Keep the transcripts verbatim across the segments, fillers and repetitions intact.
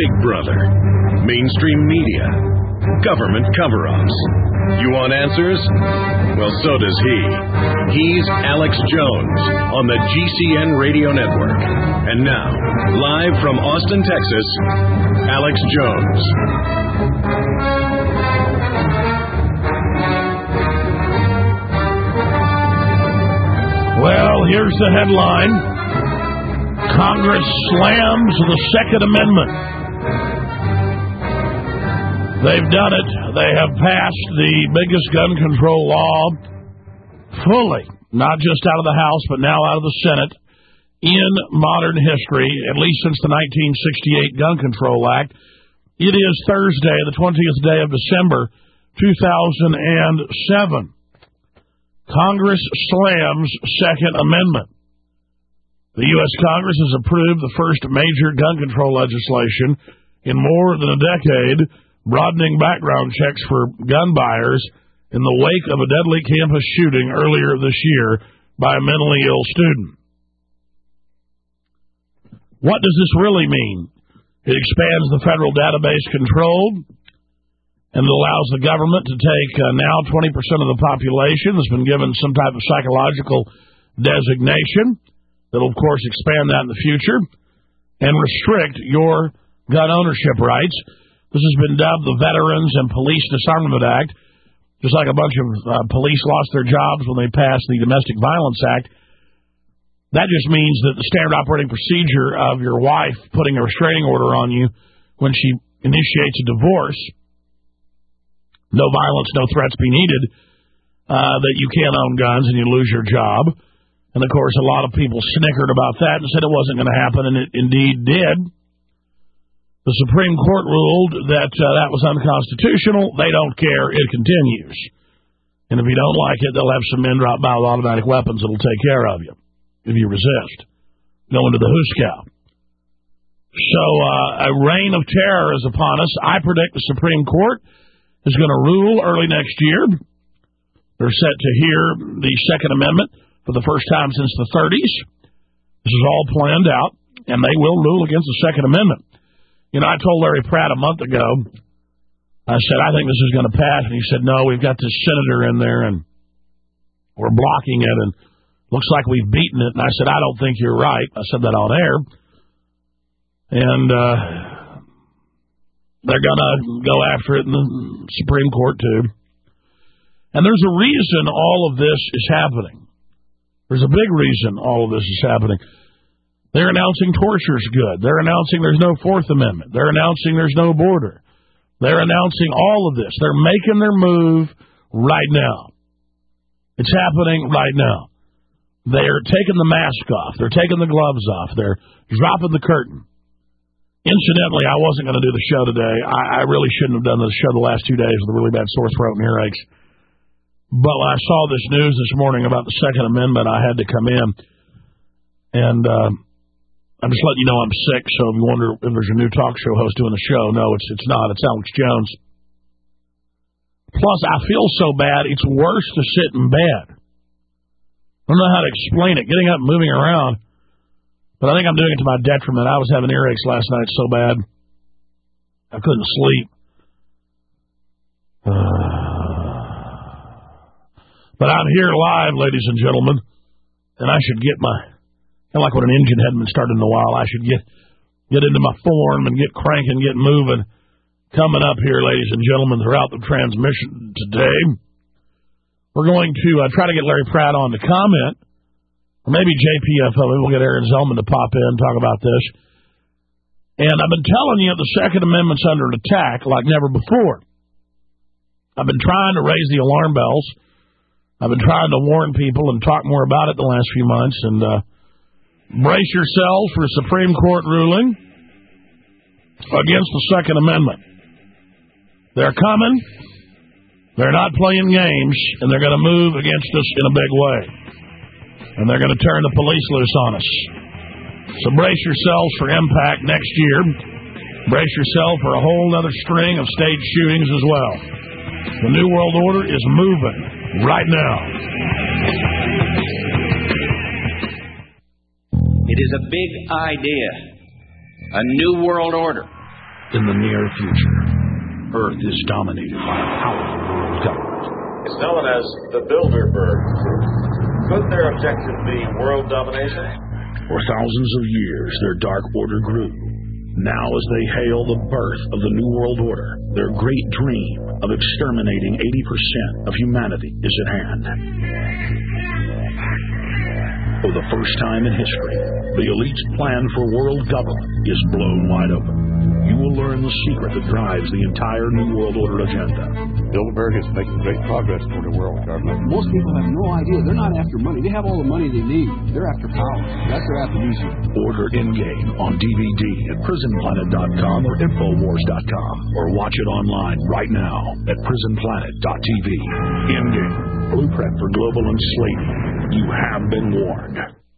Big Brother, mainstream media, government cover-ups. You want answers? Well, so does he. He's Alex Jones on the G C N Radio Network. And now, live from Austin, Texas, Alex Jones. Well, here's the headline. Congress slams the Second Amendment. They've done it. They have passed the biggest gun control law fully, not just out of the House, but now out of the Senate, in modern history, at least since the nineteen sixty-eight Gun Control Act. It is Thursday, the twentieth day of December, two thousand seven. Congress slams Second Amendment. The U S Congress has approved the first major gun control legislation in more than a decade, broadening background checks for gun buyers in the wake of a deadly campus shooting earlier this year by a mentally ill student. What does this really mean? It expands the federal database control, and it allows the government to take uh, now twenty percent of the population that's been given some type of psychological designation. That'll, of course, expand that in the future and restrict your gun ownership rights. This has been dubbed the Veterans and Police Disarmament Act, just like a bunch of uh, police lost their jobs when they passed the Domestic Violence Act. That just means that the standard operating procedure of your wife putting a restraining order on you when she initiates a divorce, no violence, no threats be needed, uh, that you can't own guns and you lose your job. And, of course, a lot of people snickered about that and said it wasn't going to happen, and it indeed did. The Supreme Court ruled that uh, that was unconstitutional. They don't care. It continues. And if you don't like it, they'll have some men drop by with automatic weapons that will take care of you if you resist. Go into the hoosegow. So uh, a reign of terror is upon us. I predict the Supreme Court is going to rule early next year. They're set to hear the Second Amendment for the first time since the thirties. This is all planned out, and they will rule against the Second Amendment. You know, I told Larry Pratt a month ago, I said, I think this is going to pass, and he said, no, we've got this senator in there, and we're blocking it, and looks like we've beaten it. And I said, I don't think you're right. I said that on air. And uh, they're going to go after it in the Supreme Court, too. And there's a reason all of this is happening. There's a big reason all of this is happening. They're announcing torture's good. They're announcing there's no Fourth Amendment. They're announcing there's no border. They're announcing all of this. They're making their move right now. It's happening right now. They're taking the mask off. They're taking the gloves off. They're dropping the curtain. Incidentally, I wasn't going to do the show today. I, I really shouldn't have done the show the last two days with a really bad sore throat and earaches. But when I saw this news this morning about the Second Amendment, I had to come in. And uh, I'm just letting you know I'm sick, so if you wonder if there's a new talk show host doing the show, no, it's it's not. It's Alex Jones. Plus, I feel so bad, it's worse to sit in bed. I don't know how to explain it, getting up and moving around. But I think I'm doing it to my detriment. I was having earaches last night so bad, I couldn't sleep. Uh... But I'm here live, ladies and gentlemen, and I should get my, kind of like when an engine hadn't been started in a while, I should get get into my form and get cranking, get moving. Coming up here, ladies and gentlemen, throughout the transmission today, we're going to uh, try to get Larry Pratt on to comment, or maybe J P F L. Maybe we'll get Aaron Zellman to pop in and talk about this. And I've been telling you the Second Amendment's under attack like never before. I've been trying to raise the alarm bells. I've been trying to warn people and talk more about it the last few months. And uh, brace yourselves for a Supreme Court ruling against the Second Amendment. They're coming. They're not playing games, and they're going to move against us in a big way. And they're going to turn the police loose on us. So brace yourselves for impact next year. Brace yourself for a whole other string of state shootings as well. The New World Order is moving right now. It is a big idea, a new world order. in the near future, Earth is dominated by a powerful world government. It's known as the Bilderberg Group. Could their objective be world domination? For thousands of years, their dark order grew. Now, as they hail the birth of the New World Order, their great dream of exterminating eighty percent of humanity is at hand. For the first time in history, the elite's plan for world government is blown wide open. You will learn the secret that drives the entire New World Order agenda. Bilderberg is making great progress toward a world government. Most people have no idea. They're not after money. They have all the money they need. They're after power. That's their attribution. Order Endgame on D V D at prison planet dot com or infowars dot com, or watch it online right now at prison planet dot t v. Endgame, blueprint for global enslavement. You have been warned.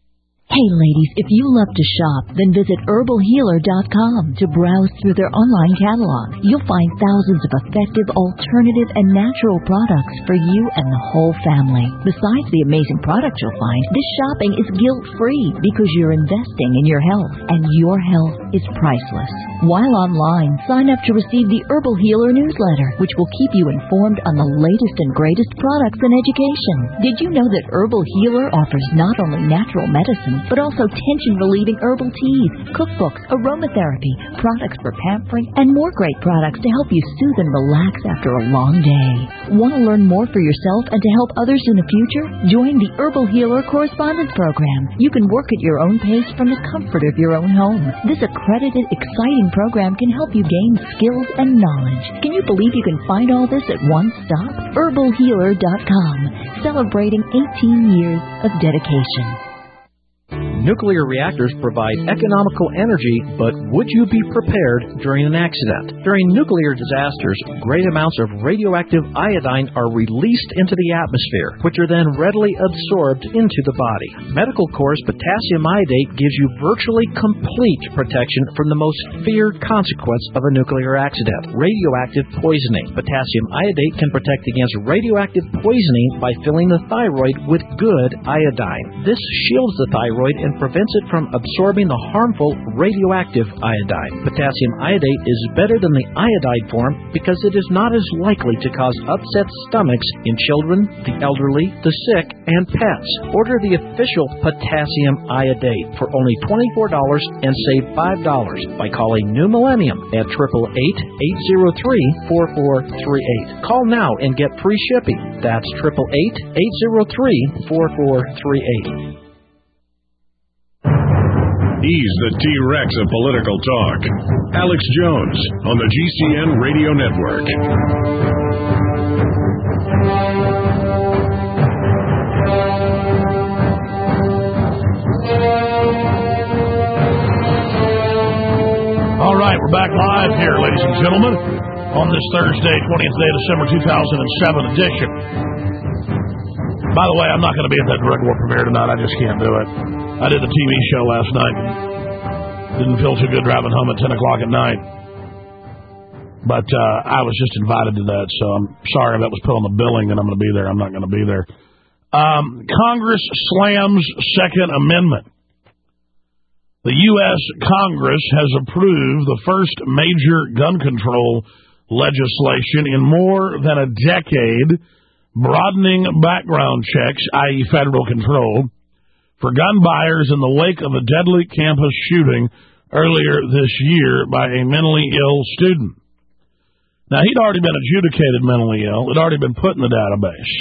Hey ladies, if you love to shop, then visit herbal healer dot com to browse through their online catalog. You'll find thousands of effective, alternative, and natural products for you and the whole family. Besides the amazing products you'll find, this shopping is guilt-free because you're investing in your health, and your health is priceless. While online, sign up to receive the Herbal Healer newsletter, which will keep you informed on the latest and greatest products and education. Did you know that Herbal Healer offers not only natural medicine, but also tension-relieving herbal teas, cookbooks, aromatherapy, products for pampering, and more great products to help you soothe and relax after a long day. Want to learn more for yourself and to help others in the future? Join the Herbal Healer Correspondence Program. You can work at your own pace from the comfort of your own home. This accredited, exciting program can help you gain skills and knowledge. Can you believe you can find all this at one stop? herbal healer dot com, celebrating eighteen years of dedication. Nuclear reactors provide economical energy, but would you be prepared during an accident? During nuclear disasters, great amounts of radioactive iodine are released into the atmosphere, which are then readily absorbed into the body. Medical Corps potassium iodate gives you virtually complete protection from the most feared consequence of a nuclear accident, radioactive poisoning. Potassium iodate can protect against radioactive poisoning by filling the thyroid with good iodine. This shields the thyroid and prevents it from absorbing the harmful radioactive iodine. Potassium iodate is better than the iodide form because it is not as likely to cause upset stomachs in children, the elderly, the sick, and pets. Order the official potassium iodate for only twenty-four dollars and save five dollars by calling New Millennium at eight eight eight, eight zero three, four four three eight. Call now and get free shipping. That's eight eight eight, eight zero three, four four three eight. He's the T-Rex of political talk. Alex Jones on the G C N Radio Network. All right, we're back live here, ladies and gentlemen, on this Thursday, twentieth day of December, two thousand seven edition. By the way, I'm not going to be at that drug war premiere tonight. I just can't do it. I did the T V show last night. Didn't feel too good driving home at ten o'clock at night. But uh, I was just invited to that, so I'm sorry that was put on the billing and I'm going to be there. I'm not going to be there. Um, Congress slams Second Amendment. The U S Congress has approved the first major gun control legislation in more than a decade, broadening background checks, that is federal control, for gun buyers in the wake of a deadly campus shooting earlier this year by a mentally ill student. Now, he'd already been adjudicated mentally ill. It had already been put in the database.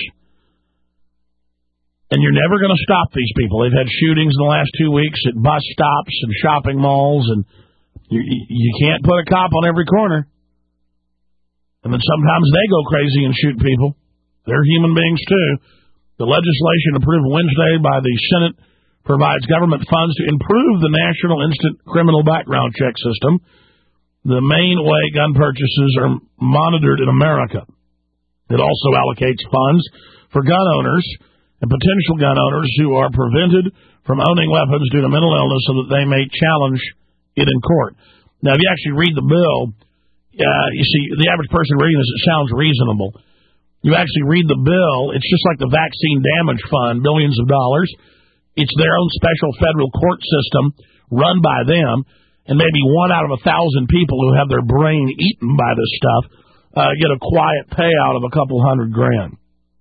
And you're never going to stop these people. They've had shootings in the last two weeks at bus stops and shopping malls, and you, you can't put a cop on every corner. And then sometimes they go crazy and shoot people. They're human beings, too. The legislation approved Wednesday by the Senate provides government funds to improve the National Instant Criminal Background Check System, the main way gun purchases are monitored in America. It also allocates funds for gun owners and potential gun owners who are prevented from owning weapons due to mental illness so that they may challenge it in court. Now, if you actually read the bill, uh, you see, the average person reading this, it sounds reasonable. You actually read the bill, it's just like the Vaccine Damage Fund, billions of dollars. It's their own special federal court system run by them, and maybe one out of a thousand people who have their brain eaten by this stuff uh, get a quiet payout of a couple hundred grand.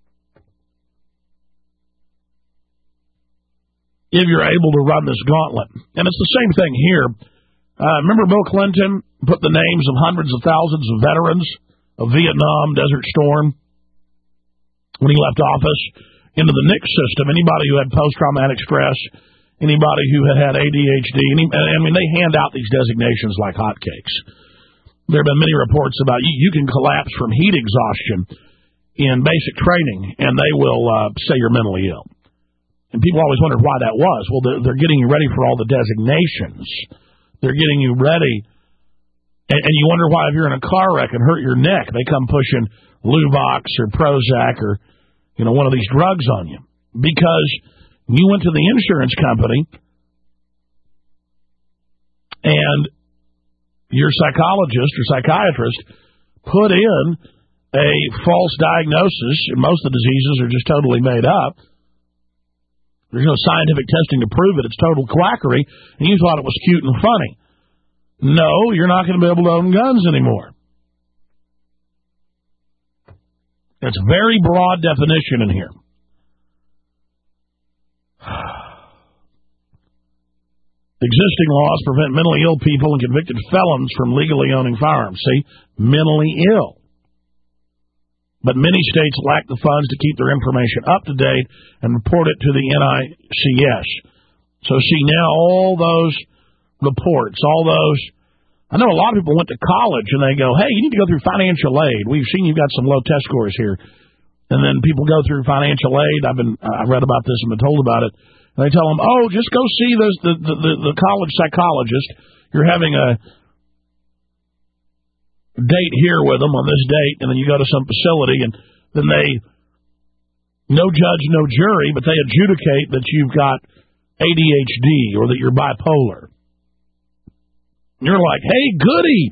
If you're able to run this gauntlet. And it's the same thing here. Uh, remember Bill Clinton put the names of hundreds of thousands of veterans of Vietnam, Desert Storm, when he left office, into the N I C S system. Anybody who had post-traumatic stress, anybody who had had A D H D. Any, I mean, they hand out these designations like hotcakes. There have been many reports about you, you can collapse from heat exhaustion in basic training, and they will uh, say you're mentally ill. And people always wondered why that was. Well, they're, they're getting you ready for all the designations. They're getting you ready. And, and you wonder why if you're in a car wreck and hurt your neck, they come pushing Luvox or Prozac or, you know, one of these drugs on you. Because you went to the insurance company and your psychologist or psychiatrist put in a false diagnosis, and most of the diseases are just totally made up. There's no scientific testing to prove it. It's total quackery, and you thought it was cute and funny. No, you're not going to be able to own guns anymore. It's a very broad definition in here. Existing laws prevent mentally ill people and convicted felons from legally owning firearms. See, mentally ill. But many states lack the funds to keep their information up to date and report it to the N I C S. So see, now all those reports, all those, I know a lot of people went to college and they go, hey, you need to go through financial aid. We've seen you've got some low test scores here. And then people go through financial aid. I've been, I read about this and been told about it. And they tell them, oh, just go see those, the, the, the, the college psychologist. You're having a date here with them on this date, and then you go to some facility, and then they, no judge, no jury, but they adjudicate that you've got A D H D or that you're bipolar. And you're like, hey, goody,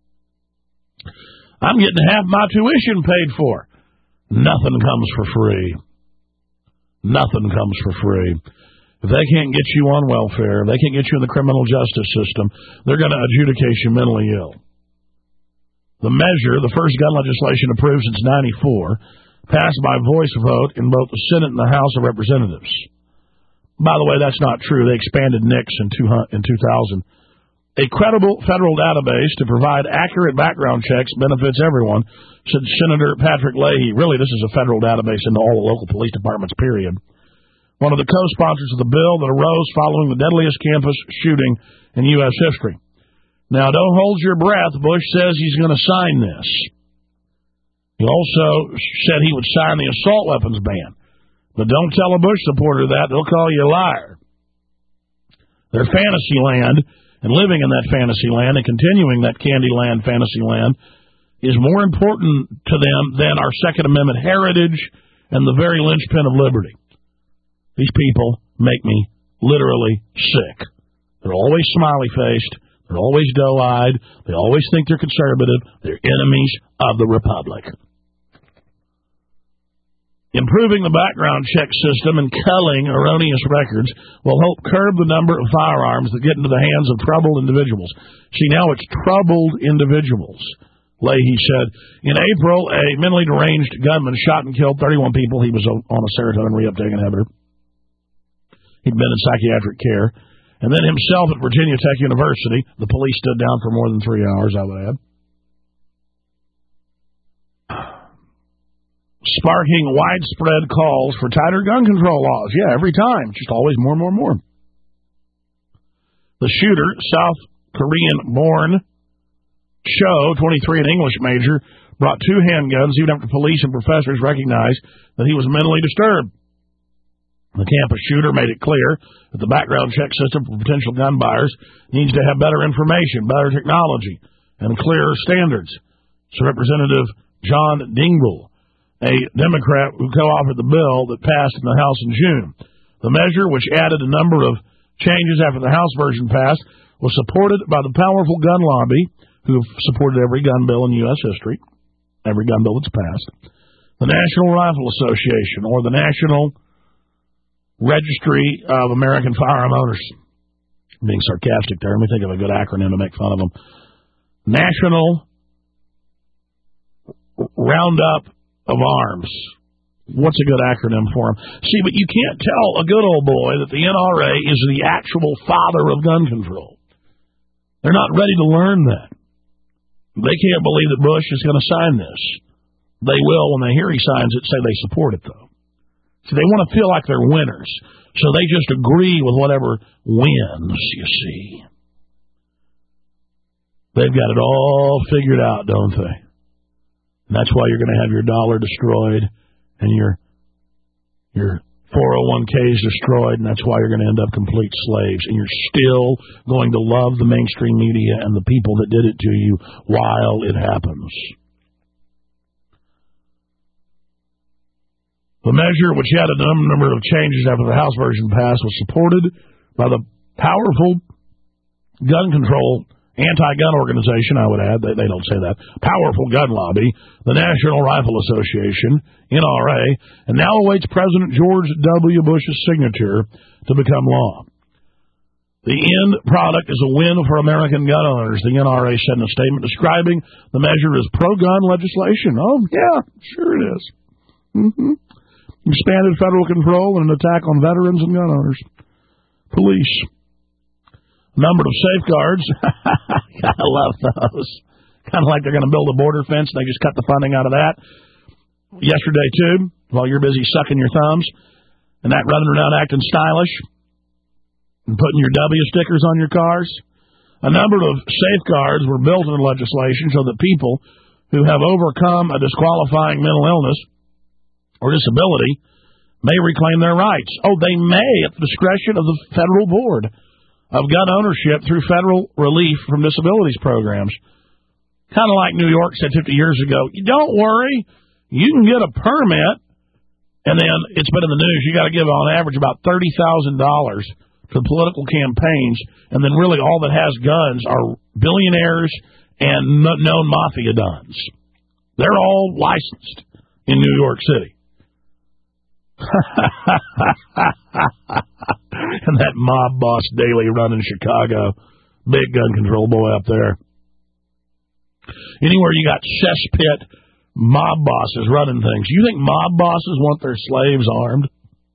I'm getting half my tuition paid for. Nothing comes for free. Nothing comes for free. If they can't get you on welfare, if they can't get you in the criminal justice system, they're going to adjudicate you mentally ill. The measure, the first gun legislation approved since ninety-four, passed by voice vote in both the Senate and the House of Representatives. By the way, that's not true. They expanded N I C S in two thousand. A credible federal database to provide accurate background checks benefits everyone, said Senator Patrick Leahy. Really, this is a federal database into all the local police departments, period. One of the co-sponsors of the bill that arose following the deadliest campus shooting in U S history. Now, don't hold your breath. Bush says he's going to sign this. He also said he would sign the assault weapons ban. But don't tell a Bush supporter that. They'll call you a liar. Their fantasy land, and living in that fantasy land and continuing that Candyland fantasy land, is more important to them than our Second Amendment heritage and the very linchpin of liberty. These people make me literally sick. They're always smiley-faced. They're always doe-eyed. They always think they're conservative. They're enemies of the Republic. Improving the background check system and culling erroneous records will help curb the number of firearms that get into the hands of troubled individuals. See, now it's troubled individuals. Leahy said, in April, a mentally deranged gunman shot and killed thirty-one people. He was on a serotonin reuptake inhibitor. He'd been in psychiatric care. And then himself at Virginia Tech University. The police stood down for more than three hours, I would add. Sparking widespread calls for tighter gun control laws. Yeah, every time. Just always more and more and more. The shooter, South Korean-born Cho, twenty-three, an English major, brought two handguns even after police and professors recognized that he was mentally disturbed. The campus shooter made it clear that the background check system for potential gun buyers needs to have better information, better technology, and clearer standards. So Representative John Dingell, a Democrat who co-authored the bill that passed in the House in June. The measure, which added a number of changes after the House version passed, was supported by the powerful gun lobby, who have supported every gun bill in U S history, every gun bill that's passed, the National Rifle Association, or the National Registry of American Firearm Owners. being sarcastic there. Let me think of a good acronym to make fun of them. National Roundup of Arms. What's a good acronym for them? See, but you can't tell a good old boy that the N R A is the actual father of gun control. They're not ready to learn that. They can't believe that Bush is going to sign this. They will, when they hear he signs it, say they support it, though. So they want to feel like they're winners. So they just agree with whatever wins, you see. They've got it all figured out, don't they? And that's why you're going to have your dollar destroyed and your your four oh one k's destroyed, and that's why you're going to end up complete slaves. And you're still going to love the mainstream media and the people that did it to you while it happens. The measure, which had a number of changes after the House version passed, was supported by the powerful gun control anti-gun organization, I would add, they, they don't say that, powerful gun lobby, the National Rifle Association, N R A, and now awaits President George W. Bush's signature to become law. The end product is a win for American gun owners, the N R A said in a statement describing the measure as pro-gun legislation. Oh, yeah, sure it is. Mm-hmm. Expanded federal control and an attack on veterans and gun owners. Police. Number of safeguards. I love those. Kind of like they're going to build a border fence and they just cut the funding out of that. Yesterday, too, while you're busy sucking your thumbs and that running around acting stylish and putting your W stickers on your cars, a number of safeguards were built into legislation so that people who have overcome a disqualifying mental illness or disability may reclaim their rights. Oh, they may at the discretion of the Federal Board of Gun Ownership through federal relief from disabilities programs. Kind of like New York said fifty years ago, don't worry, you can get a permit, and then it's been in the news, you got to give on average about thirty thousand dollars to political campaigns, and then really all that has guns are billionaires and known mafia dons. They're all licensed in New York City. And that mob boss Daley running Chicago, big gun control boy up there. Anywhere you got cesspit mob bosses running things, you think mob bosses want their slaves armed?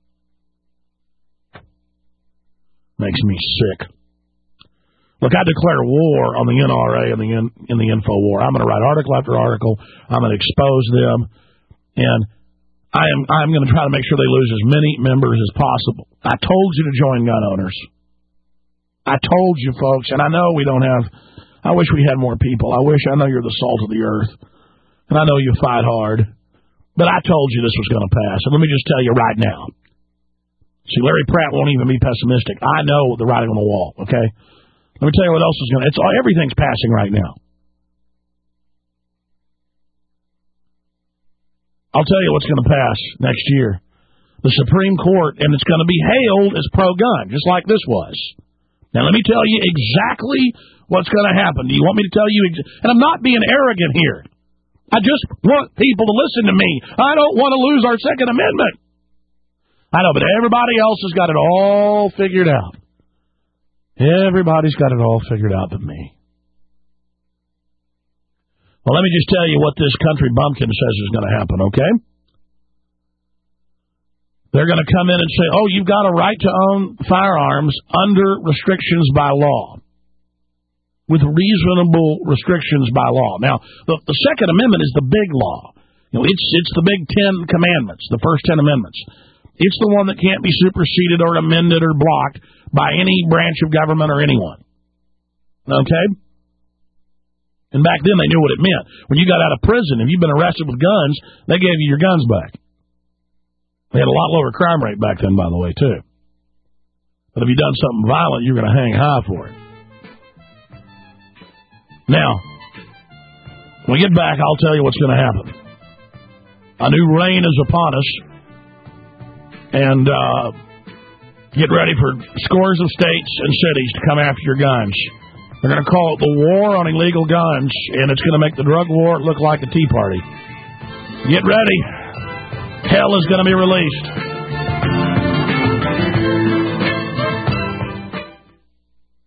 Makes me sick. Look, I declare war on the N R A and the in, in the info war. I'm going to write article after article. I'm going to expose them, and I am I'm going to try to make sure they lose as many members as possible. I told you to join gun owners. I told you, folks, and I know we don't have, I wish we had more people. I wish, I know you're the salt of the earth, and I know you fight hard, but I told you this was going to pass, and let me just tell you right now. See, Larry Pratt won't even be pessimistic. I know the writing on the wall, okay? Let me tell you what else is going to, it's everything's passing right now. I'll tell you what's going to pass next year. The Supreme Court, and it's going to be hailed as pro-gun, just like this was. Now, let me tell you exactly what's going to happen. Do you want me to tell you? Ex- and I'm not being arrogant here. I just want people to listen to me. I don't want to lose our Second Amendment. I know, but everybody else has got it all figured out. Everybody's got it all figured out but me. Well, let me just tell you what this country bumpkin says is going to happen, okay? They're going to come in and say, oh, you've got a right to own firearms under restrictions by law, with reasonable restrictions by law. Now, the, the Second Amendment is the big law. You know, it's it's the big Ten Commandments, the first Ten Amendments. It's the one that can't be superseded or amended or blocked by any branch of government or anyone. Okay? And back then, they knew what it meant. When you got out of prison, if you've been arrested with guns, they gave you your guns back. They had a lot lower crime rate back then, by the way, too. But if you've done something violent, you're going to hang high for it. Now, when we get back, I'll tell you what's going to happen. A new reign is upon us. And uh, get ready for scores of states and cities to come after your guns. They're going to call it the War on Illegal Guns, and it's going to make the drug war look like a Tea Party. Get ready. Hell is going to be released.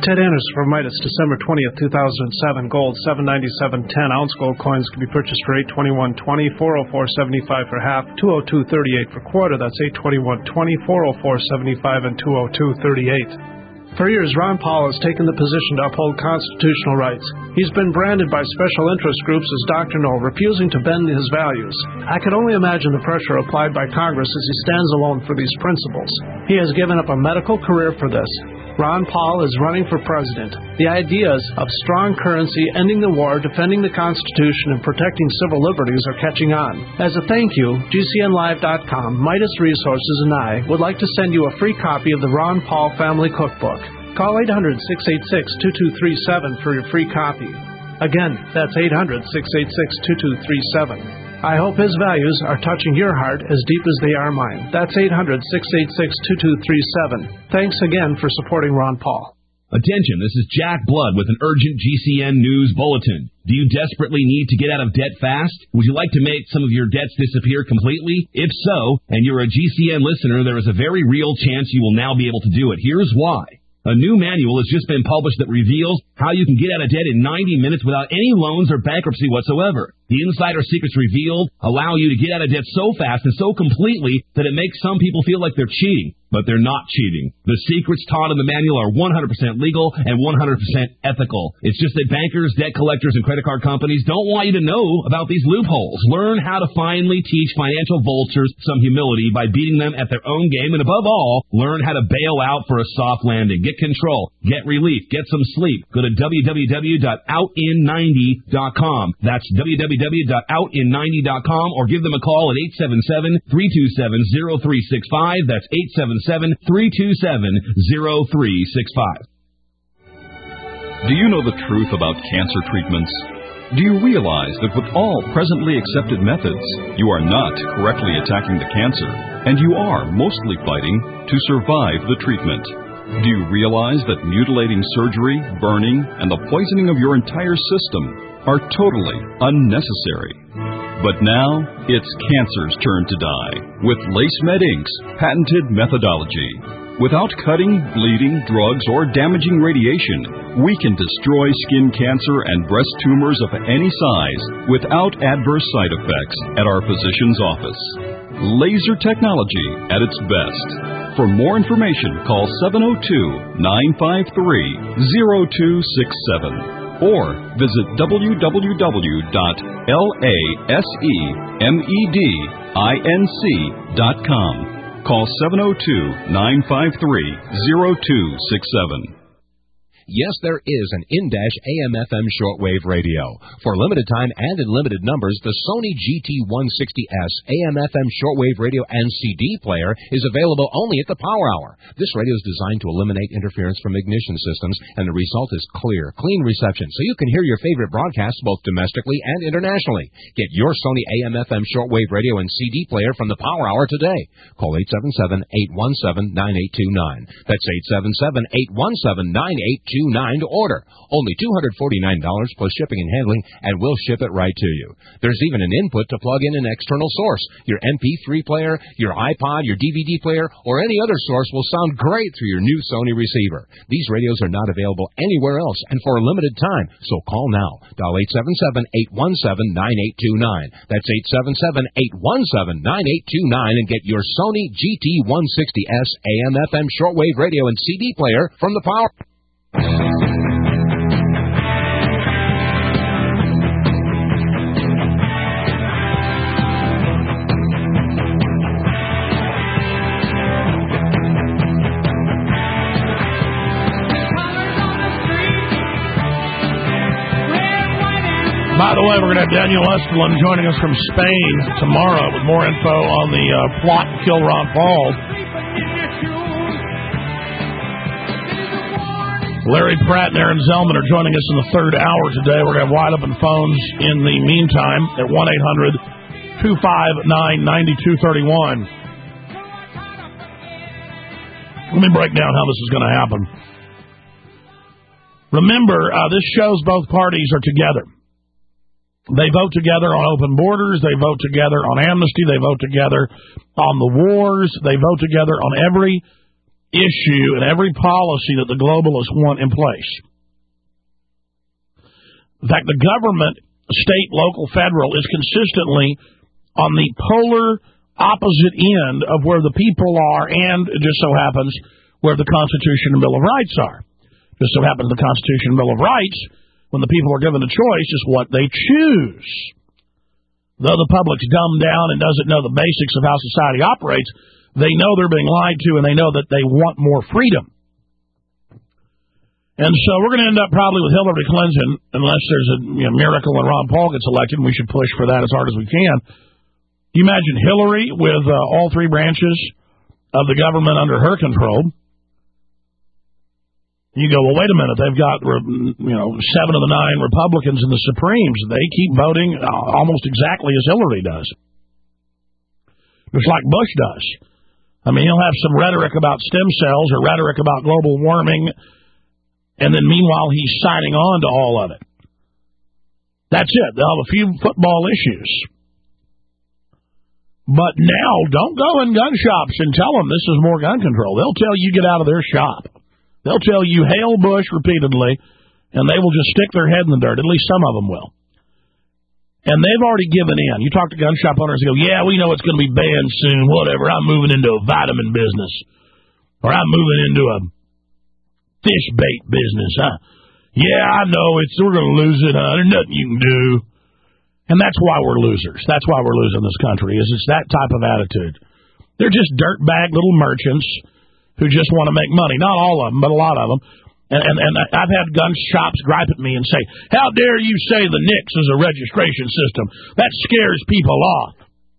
Ted Anderson for Midas, December twentieth, two thousand seven. Gold, seven ninety-seven ten. Ounce gold coins can be purchased for eight twenty-one twenty, four oh four seventy-five for half, two oh two thirty-eight for quarter. That's eight twenty-one twenty, four oh four seventy-five, and two oh two thirty-eight. For years, Ron Paul has taken the position to uphold constitutional rights. He's been branded by special interest groups as doctrinal, refusing to bend his values. I could only imagine the pressure applied by Congress as he stands alone for these principles. He has given up a medical career for this. Ron Paul is running for president. The ideas of strong currency, ending the war, defending the Constitution, and protecting civil liberties are catching on. As a thank you, G C N Live dot com, Midas Resources, and I would like to send you a free copy of the Ron Paul Family Cookbook. Call eight hundred, six eight six, two two three seven for your free copy. Again, that's eight hundred, six eight six, two two three seven. I hope his values are touching your heart as deep as they are mine. That's eight hundred, six eight six, two two three seven. Thanks again for supporting Ron Paul. Attention, this is Jack Blood with an urgent G C N News Bulletin. Do you desperately need to get out of debt fast? Would you like to make some of your debts disappear completely? If so, and you're a G C N listener, there is a very real chance you will now be able to do it. Here's why. A new manual has just been published that reveals how you can get out of debt in ninety minutes without any loans or bankruptcy whatsoever. The insider secrets revealed allow you to get out of debt so fast and so completely that it makes some people feel like they're cheating. But they're not cheating. The secrets taught in the manual are one hundred percent legal and one hundred percent ethical. It's just that bankers, debt collectors, and credit card companies don't want you to know about these loopholes. Learn how to finally teach financial vultures some humility by beating them at their own game. And above all, learn how to bail out for a soft landing. Get control. Get relief. Get some sleep. Go to w w w dot out in ninety dot com. That's w w w dot out in ninety dot com, or give them a call at eight seven seven, three two seven, zero three six five. That's eight seven seven, three two seven, zero three six five. Do you know the truth about cancer treatments? Do you realize that with all presently accepted methods, you are not correctly attacking the cancer, and you are mostly fighting to survive the treatment? Do you realize that mutilating surgery, burning, and the poisoning of your entire system are totally unnecessary? But now, it's cancer's turn to die with LaceMed Incorporated's patented methodology. Without cutting, bleeding, drugs, or damaging radiation, we can destroy skin cancer and breast tumors of any size without adverse side effects at our physician's office. Laser technology at its best. For more information, call seven oh two, nine five three, zero two six seven or visit w w w dot lasemedinc dot com. Call seven oh two, nine five three, zero two six seven. Yes, there is an in-A M F M shortwave radio. For limited time and in limited numbers, the Sony G T one sixty S A M F M shortwave radio and C D player is available only at the Power Hour. This radio is designed to eliminate interference from ignition systems, and the result is clear, clean reception, so you can hear your favorite broadcasts both domestically and internationally. Get your Sony A M F M shortwave radio and C D player from the Power Hour today. Call eight seven seven, eight one seven, nine eight two nine. That's eight seven seven, eight one seven, nine eight two nine to order. Only two hundred forty-nine dollars plus shipping and handling, and we'll ship it right to you. There's even an input to plug in an external source. Your M P three player, your iPod, your D V D player, or any other source will sound great through your new Sony receiver. These radios are not available anywhere else and for a limited time, so call now. Dial eight seven seven, eight one seven, nine eight two nine. That's eight seven seven, eight one seven, nine eight two nine and get your Sony G T one sixty S A M F M shortwave radio and C D player from the Power. By the way, we're going to have Daniel Estelin joining us from Spain tomorrow with more info on the uh, plot to kill Ron Paul. Larry Pratt and Aaron Zellman are joining us in the third hour today. We're going to have wide open phones in the meantime at one eight hundred, two five nine, nine two three one. Let me break down how this is going to happen. Remember, uh, this shows both parties are together. They vote together on open borders. They vote together on amnesty. They vote together on the wars. They vote together on every issue and every policy that the globalists want in place. In fact, the government, state, local, federal, is consistently on the polar opposite end of where the people are, and it just so happens where the Constitution and Bill of Rights are. Just so happens the Constitution and Bill of Rights, when the people are given a choice, is what they choose. Though the public's dumbed down and doesn't know the basics of how society operates, they know they're being lied to, and they know that they want more freedom. And so we're going to end up probably with Hillary Clinton, unless there's a you know, miracle and Ron Paul gets elected, and we should push for that as hard as we can. Can you imagine Hillary with uh, all three branches of the government under her control? You go, well, wait a minute. They've got, you know, seven of the nine Republicans in the Supremes. They keep voting almost exactly as Hillary does. Just like Bush does. I mean, he'll have some rhetoric about stem cells or rhetoric about global warming, and then meanwhile he's signing on to all of it. That's it. They'll have a few football issues. But now, don't go in gun shops and tell them this is more gun control. They'll tell you get out of their shop. They'll tell you, hail Bush repeatedly, and they will just stick their head in the dirt. At least some of them will. And they've already given in. You talk to gun shop owners and go, yeah, we know it's going to be banned soon, whatever. I'm moving into a vitamin business. Or I'm moving into a fish bait business, huh? Yeah, I know. It's we're going to lose it, huh? There's nothing you can do. And that's why we're losers. That's why we're losing this country, is it's that type of attitude. They're just dirtbag little merchants who just want to make money. Not all of them, but a lot of them. And, and, and I've had gun shops gripe at me and say, how dare you say the N I C S is a registration system? That scares people off.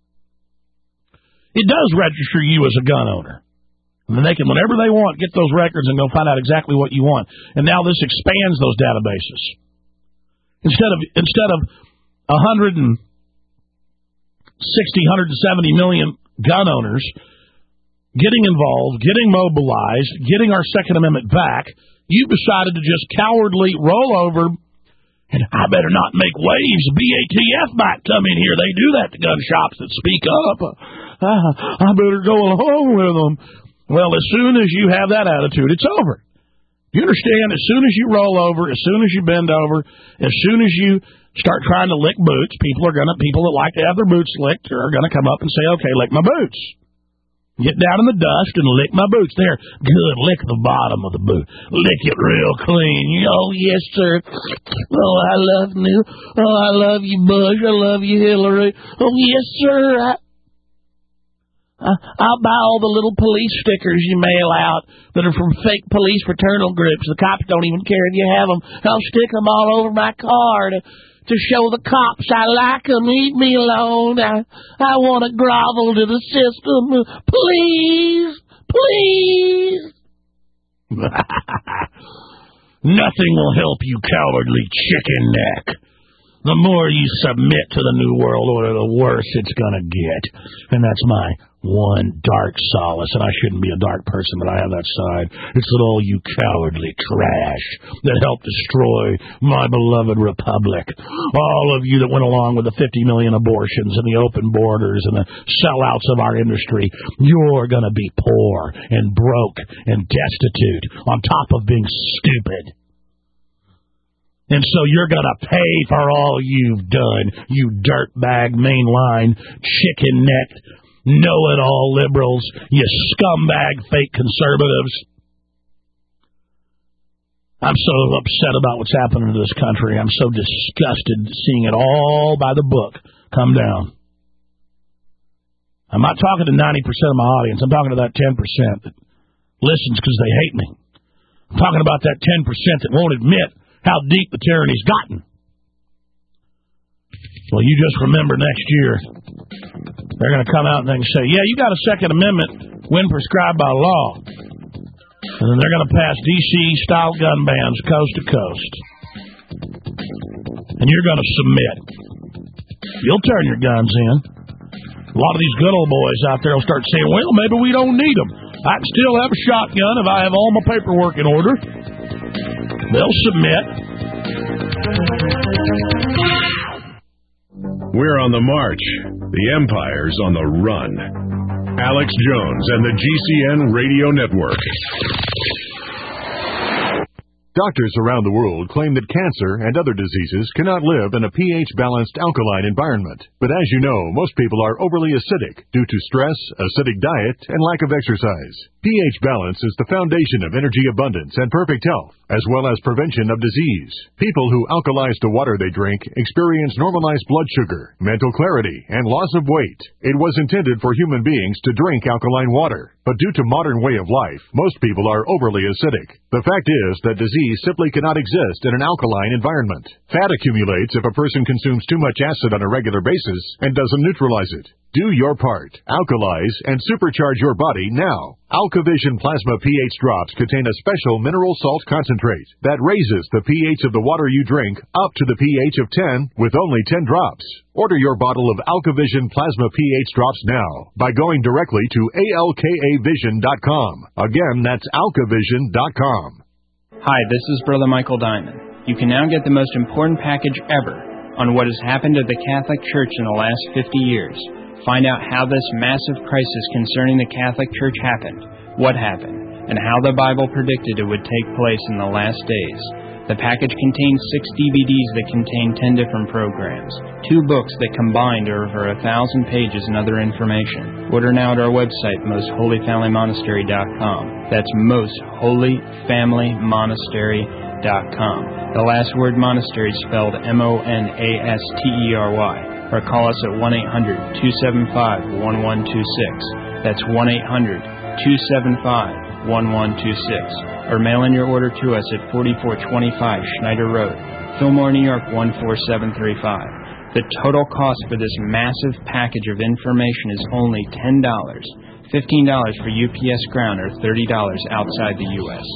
It does register you as a gun owner. And then they can, whenever they want, get those records and go find out exactly what you want. And now this expands those databases. Instead of instead of one hundred sixty, one hundred seventy million gun owners getting involved, getting mobilized, getting our Second Amendment back, you've decided to just cowardly roll over, and I better not make waves. B A T F might come in here. They do that to gun shops that speak up. Uh, I better go along with them. Well, as soon as you have that attitude, it's over. You understand? As soon as you roll over, as soon as you bend over, as soon as you start trying to lick boots, people are gonna people that like to have their boots licked are gonna come up and say, "Okay, lick my boots." Get down in the dust and lick my boots. There, good. Lick the bottom of the boot. Lick it real clean. Oh yes, sir. Oh, I love you. Oh, I love you, Bush. I love you, Hillary. Oh yes, sir. I, I, I'll buy all the little police stickers you mail out that are from fake police fraternal groups. The cops don't even care if you have them. I'll stick them all over my car to, to show the cops I like them. Leave me alone. I, I want to grovel to the system. Please, please. Nothing will help you, cowardly chicken neck. The more you submit to the New World Order, the worse it's going to get. And that's my one dark solace. And I shouldn't be a dark person, but I have that side. It's that all you cowardly trash that helped destroy my beloved republic. All of you that went along with the fifty million abortions and the open borders and the sellouts of our industry, you're going to be poor and broke and destitute on top of being stupid. And so you're going to pay for all you've done, you dirtbag, mainline, chicken-necked, know-it-all liberals, you scumbag fake conservatives. I'm so upset about what's happening to this country. I'm so disgusted seeing it all by the book come down. I'm not talking to ninety percent of my audience. I'm talking to that ten percent that listens because they hate me. I'm talking about that ten percent that won't admit how deep the tyranny's gotten. Well, you just remember next year, they're going to come out and they can say, yeah, you got a Second Amendment when prescribed by law. And then they're going to pass D C-style gun bans coast to coast. And you're going to submit. You'll turn your guns in. A lot of these good old boys out there will start saying, well, maybe we don't need them. I can still have a shotgun if I have all my paperwork in order. They'll submit. We're on the march. The empire's on the run. Alex Jones and the G C N Radio Network. Doctors around the world claim that cancer and other diseases cannot live in a pH-balanced alkaline environment. But as you know, most people are overly acidic due to stress, acidic diet, and lack of exercise. pH balance is the foundation of energy abundance and perfect health, as well as prevention of disease. People who alkalize the water they drink experience normalized blood sugar, mental clarity, and loss of weight. It was intended for human beings to drink alkaline water, but due to modern way of life, most people are overly acidic. The fact is that disease simply cannot exist in an alkaline environment. Fat accumulates if a person consumes too much acid on a regular basis and doesn't neutralize it. Do your part. Alkalize and supercharge your body now. AlkaVision Plasma pH drops contain a special mineral salt concentrate that raises the pH of the water you drink up to the pH of ten with only ten drops. Order your bottle of AlkaVision Plasma pH drops now by going directly to A L K A vision dot com. Again, that's alkavision dot com. Hi, this is Brother Michael Diamond. You can now get the most important package ever on what has happened to the Catholic Church in the last fifty years. Find out how this massive crisis concerning the Catholic Church happened, what happened, and how the Bible predicted it would take place in the last days. The package contains six D V Ds that contain ten different programs, two books that combined are over a thousand pages and other information. Order now at our website, most holy family monastery dot com. That's most holy family monastery dot com. The last word monastery is spelled M O N A S T E R Y. Or call us at one eight hundred two seven five one one two six. That's one eight hundred two seven five one one two six. Or mail in your order to us at forty-four twenty-five Schneider Road, Fillmore, New York one four seven three five. The total cost for this massive package of information is only ten dollars, fifteen dollars for U P S ground, or thirty dollars outside the U S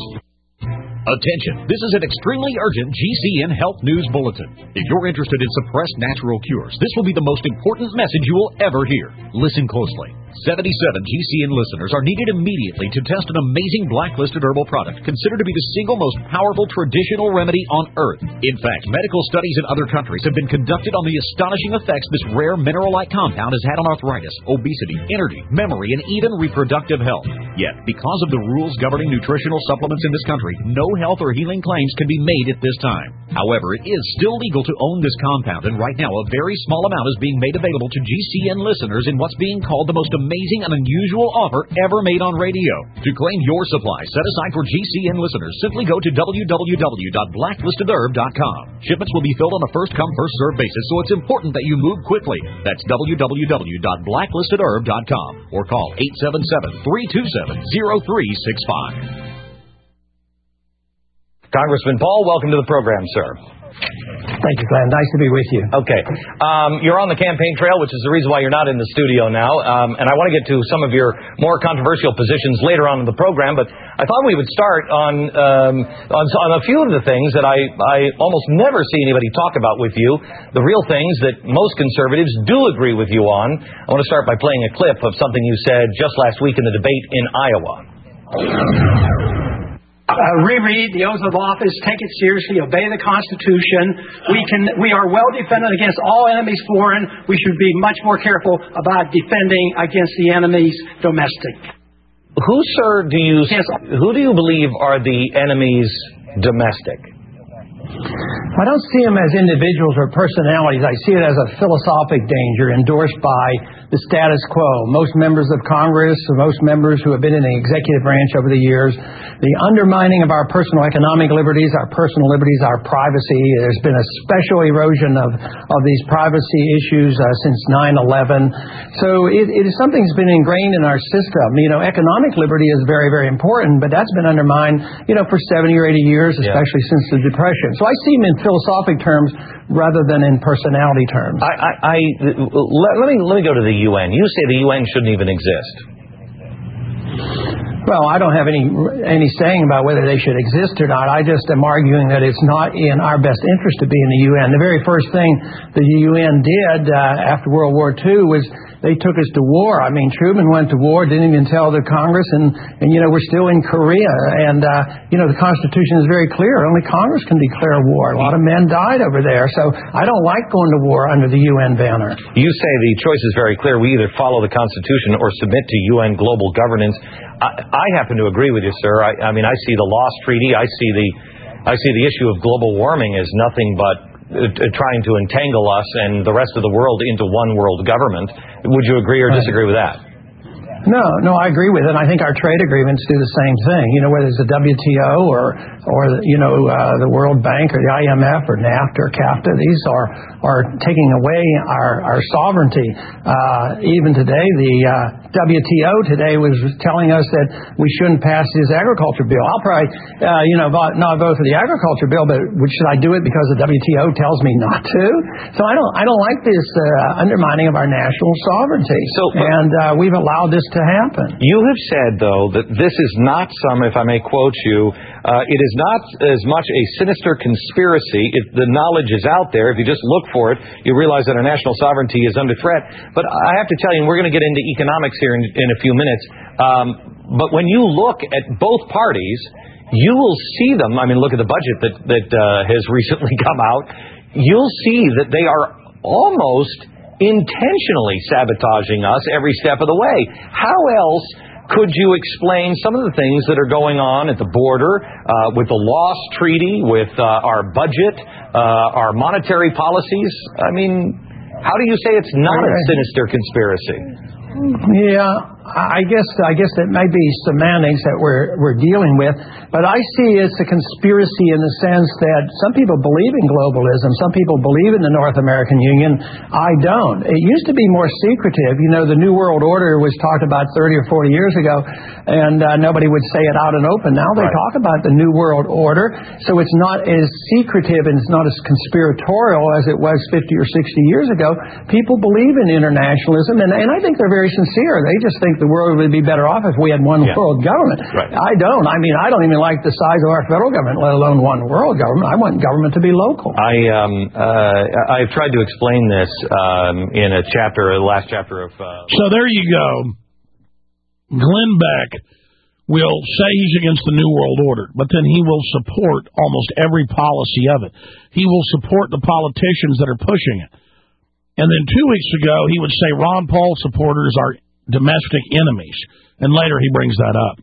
Attention, this is an extremely urgent G C N Health News Bulletin. If you're interested in suppressed natural cures, this will be the most important message you will ever hear. Listen closely. seventy-seven G C N listeners are needed immediately to test an amazing blacklisted herbal product considered to be the single most powerful traditional remedy on earth. In fact, medical studies in other countries have been conducted on the astonishing effects this rare mineral-like compound has had on arthritis, obesity, energy, memory, and even reproductive health. Yet, because of the rules governing nutritional supplements in this country, no health or healing claims can be made at this time. However, it is still legal to own this compound, and right now a very small amount is being made available to G C N listeners in what's being called the most amazing and unusual offer ever made on radio. To claim your supply set aside for G C N listeners, simply go to w w w dot blacklisted herb dot com. Shipments will be filled on a first-come, first-served basis, so it's important that you move quickly. That's w w w dot blacklisted herb dot com or call eight seven seven, three two seven, zero three six five. Congressman Paul, welcome to the program, sir. Thank you, Glenn. Nice to be with you. Okay. Um, you're on the campaign trail, which is the reason why you're not in the studio now. Um, and I want to get to some of your more controversial positions later on in the program, but I thought we would start on um, on, on a few of the things that I, I almost never see anybody talk about with you, the real things that most conservatives do agree with you on. I want to start by playing a clip of something you said just last week in the debate in Iowa. Uh, reread the oath of office, take it seriously, obey the Constitution. We can, we are well defended against all enemies foreign. We should be much more careful about defending against the enemies domestic. Who, sir, do you yes. who do you believe are the enemies domestic? I don't see them as individuals or personalities. I see it as a philosophic danger endorsed by the status quo. Most members of Congress, most members who have been in the executive branch over the years, the undermining of our personal economic liberties, our personal liberties, our privacy. There's been a special erosion of, of these privacy issues uh, since nine eleven. So it, it is something that's been ingrained in our system. You know, economic liberty is very, very important, but that's been undermined, you know, for seventy or eighty years, especially yeah. since the Depression. So I see them in philosophic terms rather than in personality terms. I, I, I let, let me let me go to the U N. You say the U N shouldn't even exist. Well, I don't have any any saying about whether they should exist or not. I just am arguing that it's not in our best interest to be in the U N. The very first thing the U N did uh, after World War Two was they took us to war. I mean, Truman went to war, didn't even tell the Congress, and, and you know, we're still in Korea. And, uh, you know, the Constitution is very clear. Only Congress can declare war. A lot of men died over there. So I don't like going to war under the U N banner. You say the choice is very clear. We either follow the Constitution or submit to U N global governance. I, I happen to agree with you, sir. I, I mean, I see the Lost Treaty. I see the, I see the issue of global warming as nothing but uh, trying to entangle us and the rest of the world into one world government. Would you agree or disagree with that? No, no, I agree with it. And I think our trade agreements do the same thing. You know, whether it's the W T O or, or you know, uh, the World Bank or the I M F or NAFTA or CAFTA, these are are taking away our, our sovereignty. Uh, even today, the uh, W T O today was telling us that we shouldn't pass this agriculture bill. I'll probably, uh, you know, not vote for the agriculture bill, but should I do it because the W T O tells me not to? So I don't, I don't like this uh, undermining of our national sovereignty. So, and uh, we've allowed this to happen. You have said, though, that this is not some, if I may quote you, uh, it is not as much a sinister conspiracy. If the knowledge is out there, if you just look for it, you realize that our national sovereignty is under threat. But I have to tell you, and we're going to get into economics here in, in a few minutes, um, but when you look at both parties, you will see them, I mean, look at the budget that, that uh, has recently come out, you'll see that they are almost intentionally sabotaging us every step of the way. How else could you explain some of the things that are going on at the border, uh, with the Lost Treaty, with uh, our budget, uh, our monetary policies? I mean, how do you say it's not a sinister conspiracy? Yeah, I guess I guess it may be semantics that we're we're dealing with, but I see it's a conspiracy in the sense that some people believe in globalism, some people believe in the North American Union. I don't. It used to be more secretive. You know, the New World Order was talked about thirty or forty years ago, and uh, nobody would say it out and open. Now they right. talk about the New World Order, so it's not as secretive and it's not as conspiratorial as it was fifty or sixty years ago. People believe in internationalism, and, and I think they're very sincere. They just think the world would be better off if we had one yeah. world government. Right. I don't. I mean, I don't even like the size of our federal government, let alone one world government. I want government to be local. I um uh I've tried to explain this um in a chapter, the last chapter of. Uh... So there you go. Glenn Beck will say he's against the New World Order, but then he will support almost every policy of it. He will support the politicians that are pushing it. And then two weeks ago, he would say Ron Paul supporters are domestic enemies. And later he brings that up.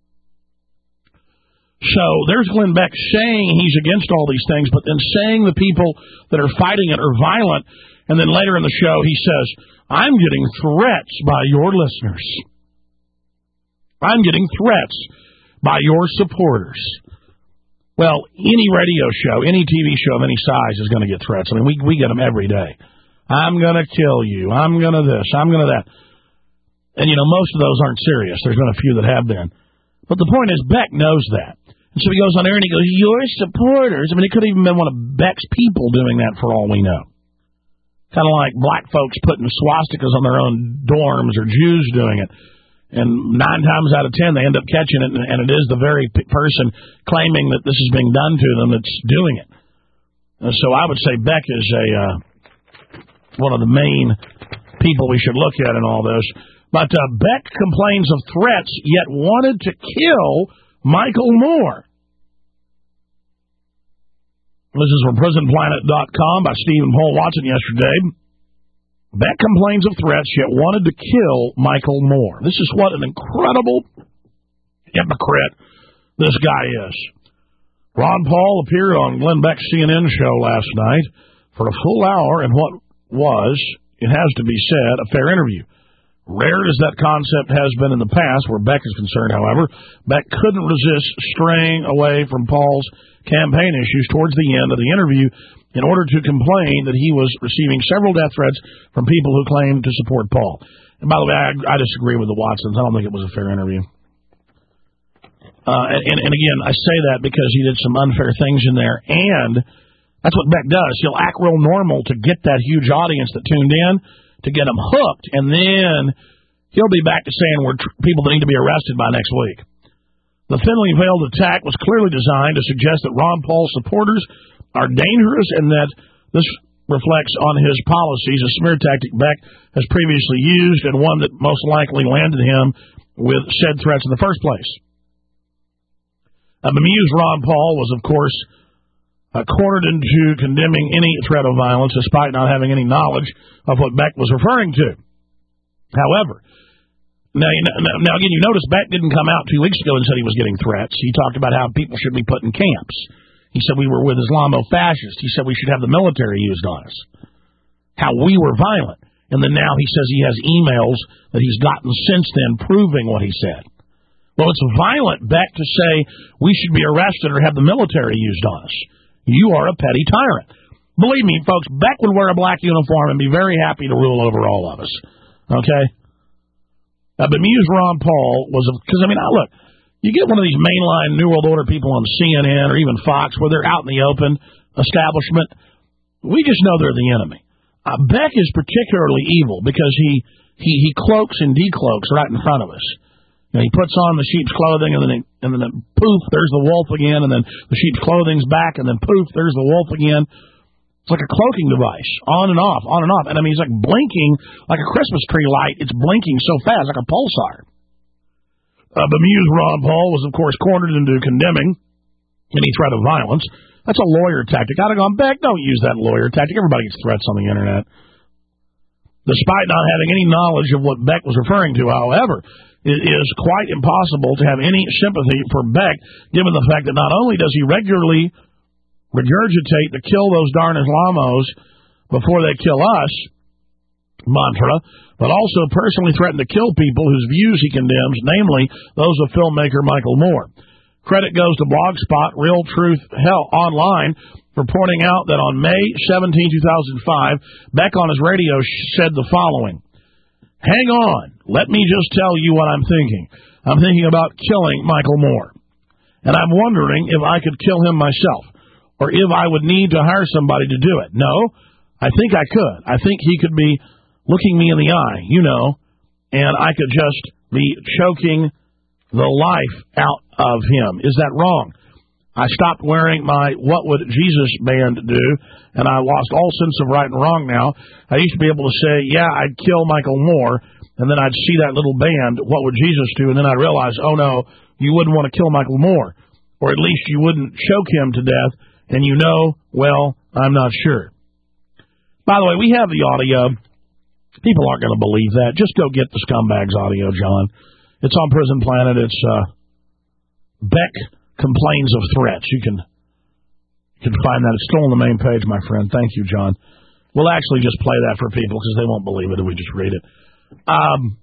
So there's Glenn Beck saying he's against all these things, but then saying the people that are fighting it are violent. And then later in the show, he says, I'm getting threats by your listeners. I'm getting threats by your supporters. Well, any radio show, any T V show of any size is going to get threats. I mean, we we get them every day. I'm going to kill you. I'm going to this. I'm going to that. And, you know, most of those aren't serious. There's been a few that have been. But the point is, Beck knows that. And so he goes on there and he goes, your supporters. I mean, it could have even been one of Beck's people doing that for all we know. Kind of like black folks putting swastikas on their own dorms or Jews doing it. And nine times out of ten, they end up catching it, and it is the very person claiming that this is being done to them that's doing it. And so I would say Beck is a... Uh, one of the main people we should look at in all this. But uh, Beck complains of threats, yet wanted to kill Michael Moore. This is from prison planet dot com by Stephen Paul Watson yesterday. Beck complains of threats, yet wanted to kill Michael Moore. This is what an incredible hypocrite this guy is. Ron Paul appeared on Glenn Beck's C N N show last night for a full hour in what was, it has to be said, a fair interview. Rare as that concept has been in the past, where Beck is concerned, however, Beck couldn't resist straying away from Paul's campaign issues towards the end of the interview in order to complain that he was receiving several death threats from people who claimed to support Paul. And by the way, I, I disagree with the Watsons. I don't think it was a fair interview. Uh, and, and again, I say that because he did some unfair things in there, and that's what Beck does. He'll act real normal to get that huge audience that tuned in, to get them hooked, and then he'll be back to saying we're tr- people that need to be arrested by next week. The thinly veiled attack was clearly designed to suggest that Ron Paul supporters are dangerous and that this reflects on his policies, a smear tactic Beck has previously used and one that most likely landed him with said threats in the first place. A bemused Ron Paul was, of course, uh, cornered into condemning any threat of violence despite not having any knowledge of what Beck was referring to. However, now, now again, you notice Beck didn't come out two weeks ago and said he was getting threats. He talked about how people should be put in camps. He said we were with Islamo-fascists. He said we should have the military used on us. How we were violent. And then now he says he has emails that he's gotten since then proving what he said. Well, it's violent, Beck, to say we should be arrested or have the military used on us. You are a petty tyrant. Believe me, folks, Beck would wear a black uniform and be very happy to rule over all of us. Okay? Uh, bemused Ron Paul was, because, I mean, look, you get one of these mainline New World Order people on C N N or even Fox where they're out in the open establishment. We just know they're the enemy. Uh, Beck is particularly evil because he, he, he cloaks and decloaks right in front of us. You know, he puts on the sheep's clothing and then, he, and then poof, there's the wolf again, and then the sheep's clothing's back, and then poof, there's the wolf again. It's like a cloaking device, on and off, on and off. And I mean, he's like blinking like a Christmas tree light. It's blinking so fast, like a pulsar. Uh, bemused Ron Paul was, of course, cornered into condemning any threat of violence. That's a lawyer tactic. I'd have gone, Beck, don't use that lawyer tactic. Everybody gets threats on the Internet. Despite not having any knowledge of what Beck was referring to, however, it is quite impossible to have any sympathy for Beck, given the fact that not only does he regularly regurgitate to kill those darn Islamos before they kill us mantra, but also personally threatened to kill people whose views he condemns, namely those of filmmaker Michael Moore. Credit goes to Blogspot, Real Truth Hell Online, for pointing out that on May seventeenth, two thousand five, Beck on his radio said the following: "Hang on, let me just tell you what I'm thinking. I'm thinking about killing Michael Moore. And I'm wondering if I could kill him myself, or if I would need to hire somebody to do it. No, I think I could. I think he could be looking me in the eye, you know, and I could just be choking the life out of him. Is that wrong? I stopped wearing my What Would Jesus band do, and I lost all sense of right and wrong now. I used to be able to say, yeah, I'd kill Michael Moore, and then I'd see that little band, What Would Jesus do, and then I'd realize, oh, no, you wouldn't want to kill Michael Moore, or at least you wouldn't choke him to death, and you know, well, I'm not sure." By the way, we have the audio. People aren't going to believe that. Just go get the Scumbags audio, John. It's on Prison Planet. It's uh, Beck Complains of Threats. You can you can find that. It's still on the main page, my friend. Thank you, John. We'll actually just play that for people because they won't believe it if we just read it. Um,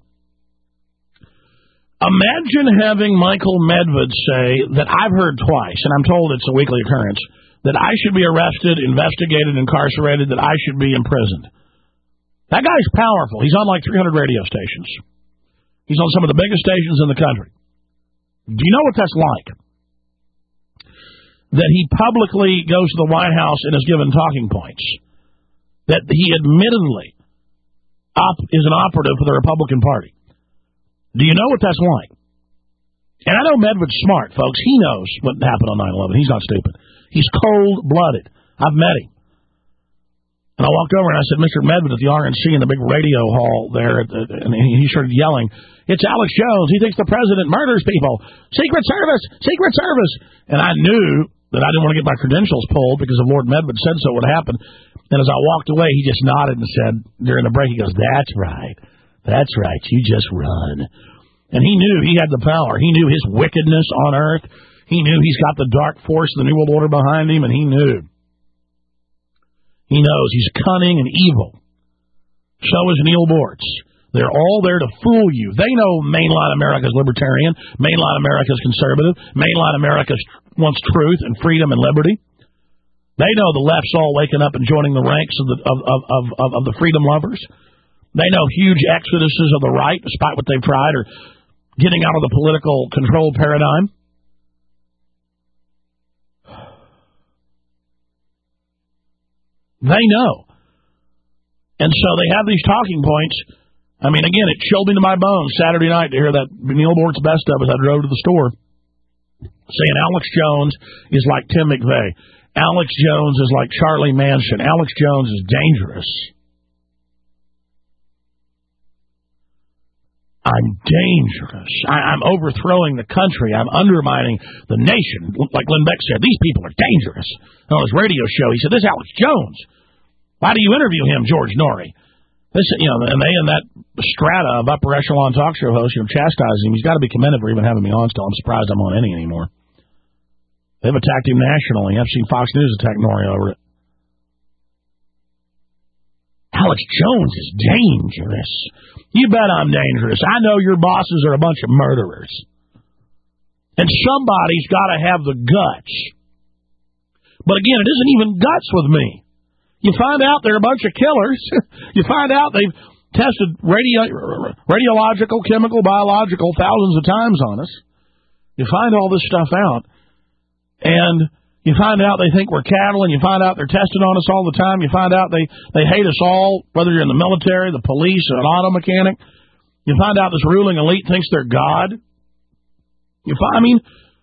imagine having Michael Medved say that I've heard twice, and I'm told it's a weekly occurrence, that I should be arrested, investigated, incarcerated, that I should be imprisoned. That guy's powerful. He's on like three hundred radio stations. He's on some of the biggest stations in the country. Do you know what that's like? That he publicly goes to the White House and is given talking points. That he admittedly op- is an operative for the Republican Party. Do you know what that's like? And I know Medved's smart, folks. He knows what happened on nine eleven. He's not stupid. He's cold-blooded. I've met him. And I walked over and I said, Mister Medved at the R N C in the big radio hall there, and he started yelling, "It's Alex Jones. He thinks the president murders people. Secret Service! Secret Service!" And I knew that I didn't want to get my credentials pulled because if Lord Medved said so, it would happen. And as I walked away, he just nodded and said, during the break, he goes, "That's right. That's right. You just run." And he knew he had the power. He knew his wickedness on earth. He knew he's got the dark force of the New World Order behind him, and he knew. He knows he's cunning and evil. So is Neil Bortz. They're all there to fool you. They know mainline America's libertarian, mainline America's conservative, mainline America wants truth and freedom and liberty. They know the left's all waking up and joining the ranks of the of of of, of, of the freedom lovers. They know huge exoduses of the right, despite what they've tried, are getting out of the political control paradigm. They know. And so they have these talking points. I mean, again, it chilled me to my bones Saturday night to hear that Neil Bortz best of as I drove to the store saying Alex Jones is like Tim McVeigh. Alex Jones is like Charlie Manson. Alex Jones is dangerous. I'm dangerous. I, I'm overthrowing the country. I'm undermining the nation. Like Glenn Beck said, these people are dangerous. On his radio show, he said, this is Alex Jones. Why do you interview him, George Norrie? This, you know, and they and that strata of upper echelon talk show hosts, you know, chastising him. He's got to be commended for even having me on still. I'm surprised I'm on any anymore. They've attacked him nationally. I've seen Fox News attack Norrie over it. Alex Jones is dangerous. You bet I'm dangerous. I know your bosses are a bunch of murderers. And somebody's got to have the guts. But again, it isn't even guts with me. You find out they're a bunch of killers. You find out they've tested radio, radiological, chemical, biological thousands of times on us. You find all this stuff out. And you find out they think we're cattle, and you find out they're testing on us all the time. You find out they, they hate us all, whether you're in the military, the police, or an auto mechanic. You find out this ruling elite thinks they're God. You find, I mean,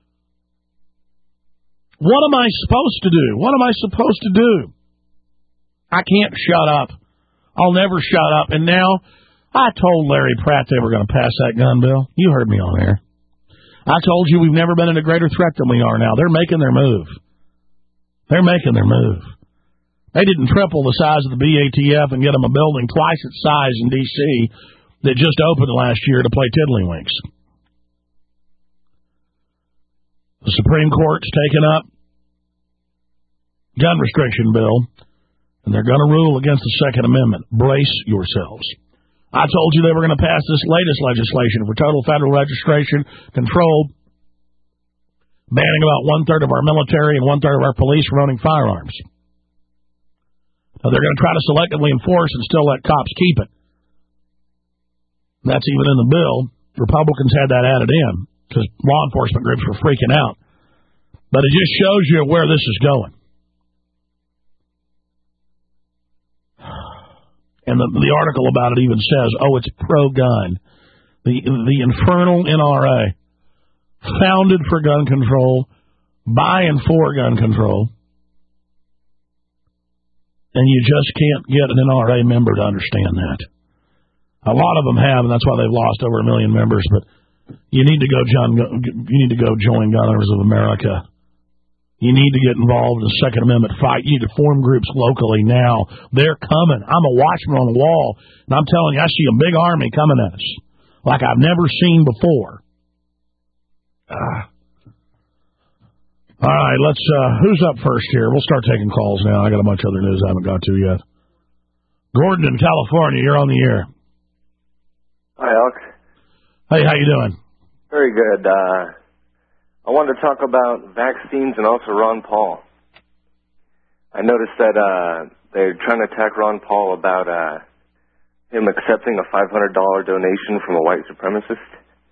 what am I supposed to do? What am I supposed to do? I can't shut up. I'll never shut up. And now, I told Larry Pratt they were going to pass that gun bill. You heard me on air. I told you we've never been in a greater threat than we are now. They're making their move. They're making their move. They didn't triple the size of the B A T F and get them a building twice its size in D C that just opened last year to play tiddlywinks. The Supreme Court's taken up gun restriction bill, and they're going to rule against the Second Amendment. Brace yourselves. I told you they were going to pass this latest legislation for total federal registration control, banning about one-third of our military and one-third of our police from owning firearms. Now, they're going to try to selectively enforce and still let cops keep it. That's even in the bill. Republicans had that added in because law enforcement groups were freaking out. But it just shows you where this is going. And the, the article about it even says, oh, it's pro-gun. The, the infernal N R A, founded for gun control, by and for gun control, and you just can't get an N R A member to understand that. A lot of them have, and that's why they've lost over a million members, but you need to go, John, you need to go join Gunners of America. You need to get involved in the Second Amendment fight. You need to form groups locally now. They're coming. I'm a watchman on the wall, and I'm telling you, I see a big army coming at us like I've never seen before. Ah. All right, let's, uh, who's up first here? We'll start taking calls now. I got a bunch of other news I haven't got to yet. Gordon in California, you're on the air. Hi, Alex. Hey, how you doing? Very good. Uh, I wanted to talk about vaccines and also Ron Paul. I noticed that uh, they're trying to attack Ron Paul about uh, him accepting a five hundred dollars donation from a white supremacist.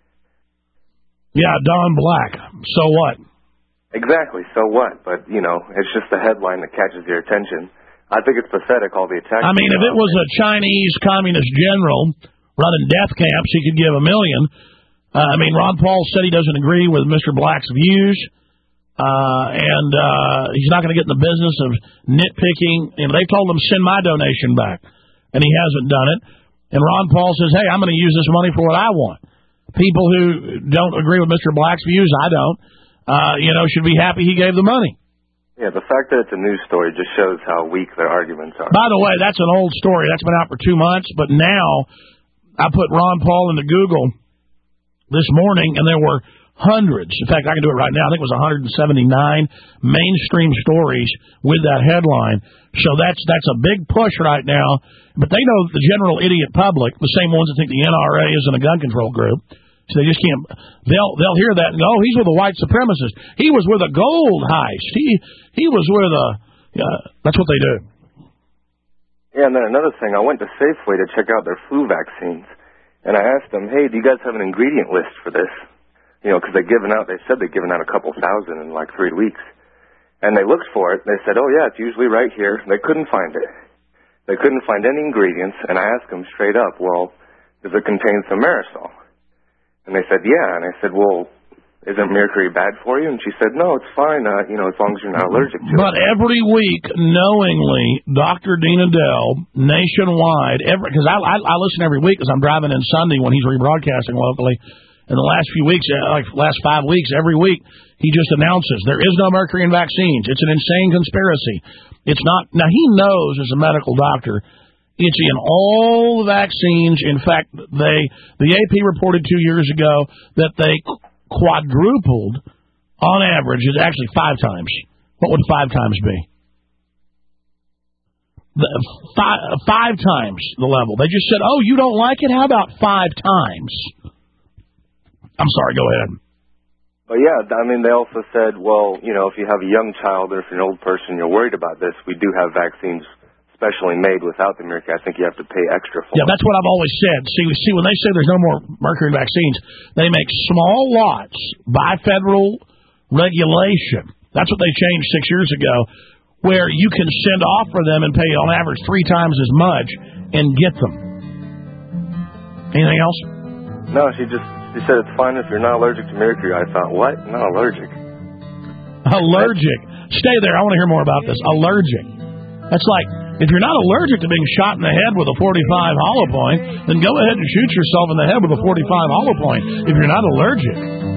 Yeah, Don Black. So what? Exactly, so what? But, you know, it's just the headline that catches your attention. I think it's pathetic, all the attacks. I mean, if it was a Chinese communist general running death camps, he could give a million. Uh, I mean, Ron Paul said he doesn't agree with Mister Black's views, uh, and uh, he's not going to get in the business of nitpicking. You know, they told him, send my donation back, and he hasn't done it. And Ron Paul says, hey, I'm going to use this money for what I want. People who don't agree with Mister Black's views, I don't, uh, you know, should be happy he gave the money. Yeah, the fact that it's a news story just shows how weak their arguments are. By the way, that's an old story. That's been out for two months, but now I put Ron Paul into Google this morning, and there were hundreds. In fact, I can do it right now. I think it was one hundred seventy-nine mainstream stories with that headline. So that's that's a big push right now. But they know the general idiot public, the same ones that think the N R A isn't a gun control group, so they just can't. They'll they'll hear that and go, oh, he's with a white supremacist. He was with a gold heist. He he was with a. Uh, that's what they do. Yeah, and then another thing, I went to Safeway to check out their flu vaccines. And I asked them, hey, do you guys have an ingredient list for this? You know, because they've given out, they said they've given out a couple thousand in like three weeks. And they looked for it. They said, oh, yeah, it's usually right here. They couldn't find it. They couldn't find any ingredients. And I asked them straight up, well, does it contain some Marisol? And they said, yeah. And I said, well, isn't mercury bad for you? And she said, no, it's fine, uh, you know, as long as you're not allergic to but it. But every week, knowingly, Doctor Dean Adele, nationwide, every because I, I, I listen every week because I'm driving in Sunday when he's rebroadcasting locally. In the last few weeks, like last five weeks, every week, he just announces there is no mercury in vaccines. It's an insane conspiracy. It's not. Now, he knows as a medical doctor, it's in all the vaccines. In fact, they the A P reported two years ago that they quadrupled on average. It's actually five times. What would five times be? The, five, five times the level. They just said, oh, you don't like it? How about five times? I'm sorry, go ahead. But yeah, I mean, they also said, well, you know, if you have a young child or if you're an old person, you're worried about this, we do have vaccines specially made without the mercury. I think you have to pay extra for. Yeah, that's what I've always said. See, see, when they say there's no more mercury in vaccines, they make small lots by federal regulation. That's what they changed six years ago, where you can send off for them and pay on average three times as much and get them. Anything else? No, she just she said it's fine if you're not allergic to mercury. I thought, what? Not allergic. Allergic. Stay there. I want to hear more about this. Allergic. That's like, if you're not allergic to being shot in the head with a forty-five hollow point, then go ahead and shoot yourself in the head with a forty-five hollow point if you're not allergic.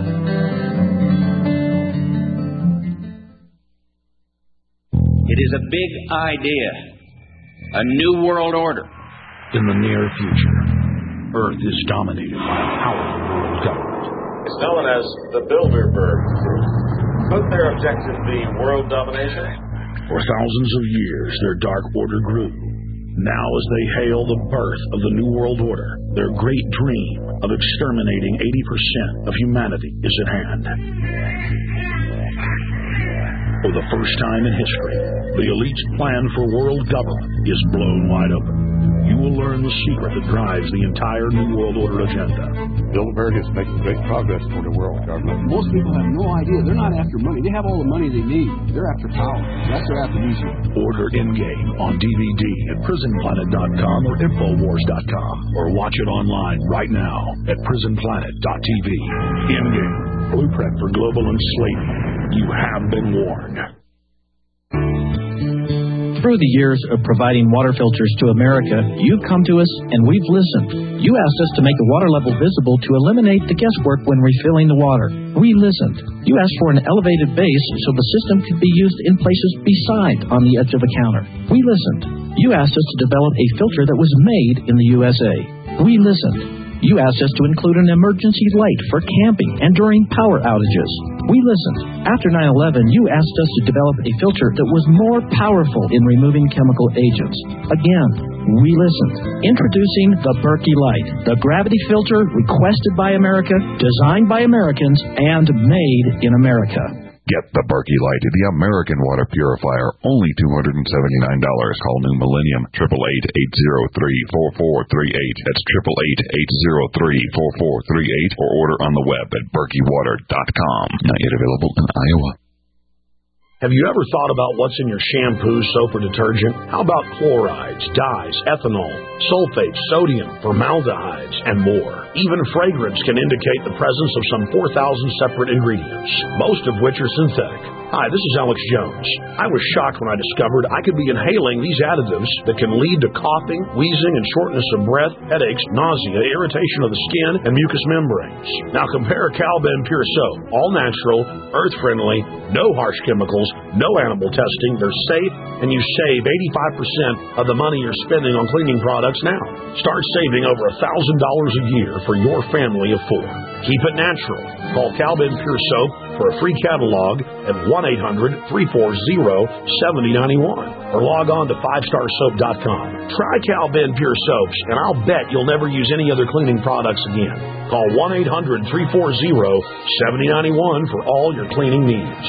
It is a big idea. A new world order. In the near future, Earth is dominated by a powerful world government. It's known as the Bilderberg Group. Could their objective be world domination? For thousands of years, their dark order grew. Now, as they hail the birth of the New World Order, their great dream of exterminating eighty percent of humanity is at hand. For the first time in history, the elite's plan for world government is blown wide open. You will learn the secret that drives the entire New World Order agenda. Bilderberg is making great progress toward a world government. Most people have no idea. They're not after money. They have all the money they need. They're after power. That's their aphrodisiac. Order Endgame on D V D at prison planet dot com or infowars dot com, or watch it online right now at prison planet dot t v. Endgame, blueprint for global enslavement. You have been warned. Through the years of providing water filters to America, you've come to us and we've listened. You asked us to make the water level visible to eliminate the guesswork when refilling the water. We listened. You asked for an elevated base so the system could be used in places beside on the edge of the counter. We listened. You asked us to develop a filter that was made in the U S A. We listened. You asked us to include an emergency light for camping and during power outages. We listened. After nine eleven, you asked us to develop a filter that was more powerful in removing chemical agents. Again, we listened. Introducing the Berkey Light, the gravity filter requested by America, designed by Americans, and made in America. Get the Berkey Light, the American water purifier, only two hundred seventy-nine dollars. Call New Millennium, eight eight eight, eight zero three, four four three eight. That's eight eight eight, eight zero three, four four three eight, or order on the web at berkey water dot com. Not yet available in Iowa. Have you ever thought about what's in your shampoo, soap, or detergent? How about chlorides, dyes, ethanol, sulfates, sodium, formaldehydes, and more? Even fragrance can indicate the presence of some four thousand separate ingredients, most of which are synthetic. Hi, this is Alex Jones. I was shocked when I discovered I could be inhaling these additives that can lead to coughing, wheezing, and shortness of breath, headaches, nausea, irritation of the skin, and mucous membranes. Now compare Calben Pure Soap. All natural, earth-friendly, no harsh chemicals, no animal testing. They're safe, and you save eighty-five percent of the money you're spending on cleaning products now. Start saving over one thousand dollars a year for your family of four. Keep it natural. Call Calben Pure Soap for a free catalog at one eight hundred, three four zero, seven zero nine one or log on to five star soap dot com. Try Calben Pure Soaps, and I'll bet you'll never use any other cleaning products again. Call one eight hundred, three four zero, seven zero nine one for all your cleaning needs.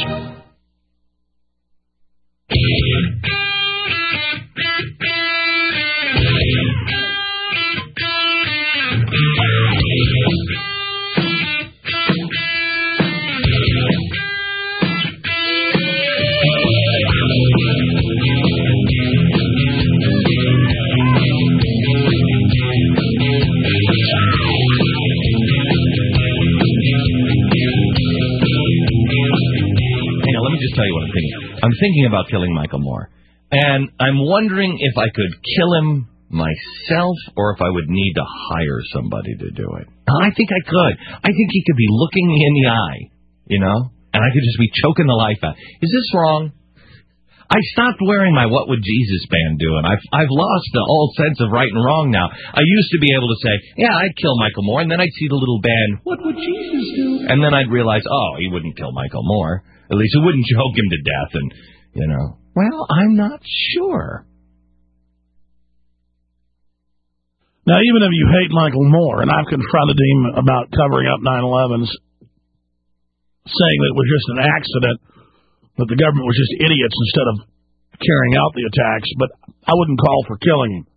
just tell you what I'm thinking. I'm thinking about killing Michael Moore. And I'm wondering if I could kill him myself or if I would need to hire somebody to do it. I think I could. I think he could be looking me in the eye, you know, and I could just be choking the life out. Is this wrong? I stopped wearing my What Would Jesus band doing. I've, I've lost the old sense of right and wrong now. I used to be able to say, yeah, I'd kill Michael Moore, and then I'd see the little band, What Would Jesus do? And then I'd realize, oh, he wouldn't kill Michael Moore. At least he wouldn't choke him to death, and, you know. Well, I'm not sure. Now, even if you hate Michael Moore, and I've confronted him about covering up nine elevens, saying that it was just an accident, that the government was just idiots instead of carrying out the attacks, but I wouldn't call for killing him.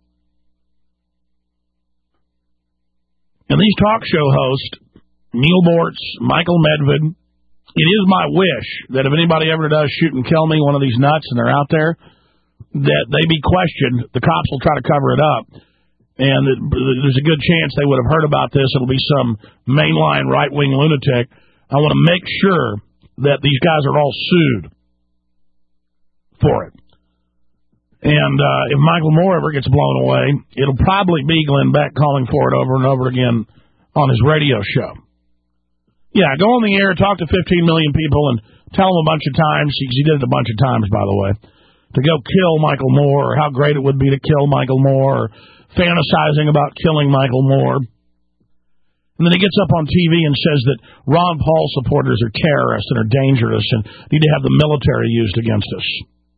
And these talk show hosts, Neil Bortz, Michael Medved, it is my wish that if anybody ever does shoot and kill me, one of these nuts, and they're out there, that they be questioned. The cops will try to cover it up. And there's a good chance they would have heard about this. It'll be some mainline right-wing lunatic. I want to make sure that these guys are all sued for it. And uh, if Michael Moore ever gets blown away, it'll probably be Glenn Beck calling for it over and over again on his radio show. Yeah, go on the air, talk to fifteen million people, and tell them a bunch of times, because he did it a bunch of times, by the way, to go kill Michael Moore, or how great it would be to kill Michael Moore, or fantasizing about killing Michael Moore. And then he gets up on T V and says that Ron Paul supporters are terrorists and are dangerous and need to have the military used against us.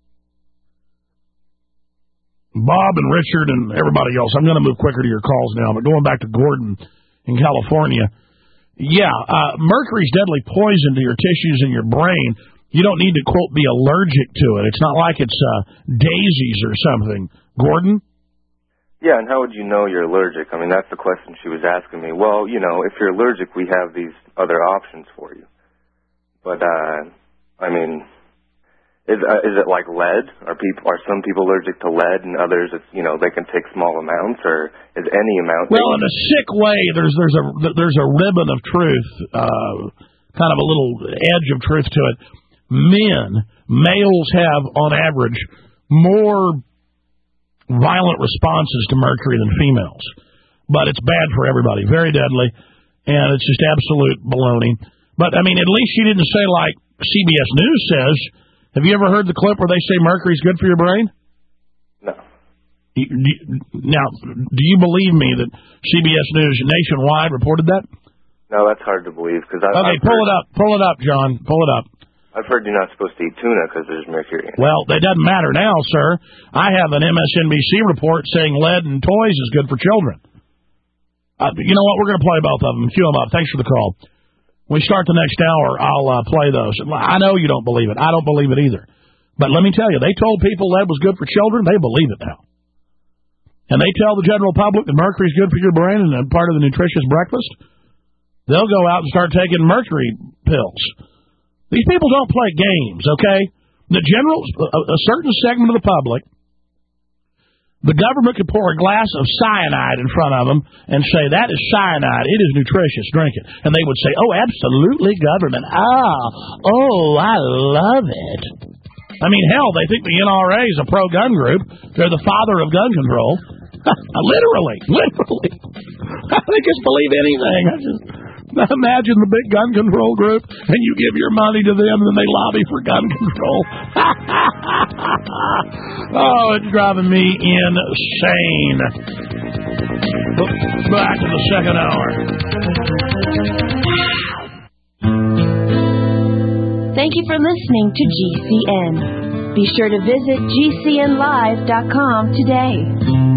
Bob and Richard and everybody else, I'm going to move quicker to your calls now, but going back to Gordon in California, yeah, uh, mercury's deadly poison to your tissues and your brain. You don't need to, quote, be allergic to it. It's not like it's uh, daisies or something. Gordon? Yeah, and how would you know you're allergic? I mean, that's the question she was asking me. Well, you know, if you're allergic, we have these other options for you. But, uh, I mean, is uh, is it like lead? Are people are some people allergic to lead, and others, if, you know, they can take small amounts, or is any amount? Well, in a sick way, there's there's a there's a ribbon of truth, uh, kind of a little edge of truth to it. Men, males have on average more violent responses to mercury than females, but it's bad for everybody, very deadly, and it's just absolute baloney. But I mean, at least she didn't say like C B S News says. Have you ever heard the clip where they say mercury's good for your brain? No. You, do you, now, do you believe me that C B S News nationwide reported that? No, that's hard to believe. Cause I, okay, I've pull heard, it up. Pull it up, John. Pull it up. I've heard you're not supposed to eat tuna because there's mercury in it. Well, it doesn't matter now, sir. I have an M S N B C report saying lead in toys is good for children. Uh, you know what? We're going to play both of them. Cue them up. Thanks for the call. When we start the next hour, I'll uh, play those. I know you don't believe it. I don't believe it either. But let me tell you, they told people lead was good for children. They believe it now. And they tell the general public that mercury is good for your brain and part of the nutritious breakfast. They'll go out and start taking mercury pills. These people don't play games, okay? The general, a, a certain segment of the public, the government could pour a glass of cyanide in front of them and say, that is cyanide. It is nutritious. Drink it. And they would say, oh, absolutely, government. Ah, oh, I love it. I mean, hell, they think the N R A is a pro-gun group. They're the father of gun control. literally, literally. They just believe anything. I just imagine the big gun control group, and you give your money to them, and then they lobby for gun control. Oh, it's driving me insane. Back to the second hour. Thank you for listening to G C N. Be sure to visit G C N live dot com today.